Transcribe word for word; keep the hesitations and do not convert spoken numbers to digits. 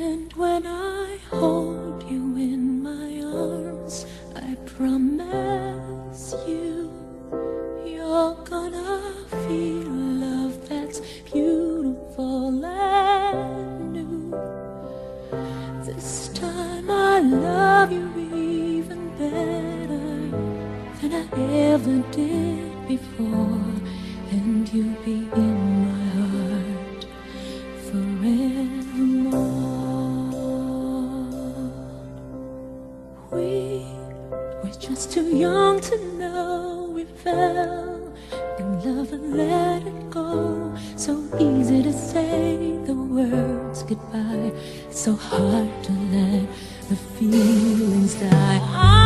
And when I hold you in my arms, I promise you, you're gonna feel love that's beautiful and new. This time I love you even better than I ever did before, and you'll be in my heart forevermore. We were just too young to know we fell in love and let it go. So easy to say the words goodbye, so hard to let the feelings die.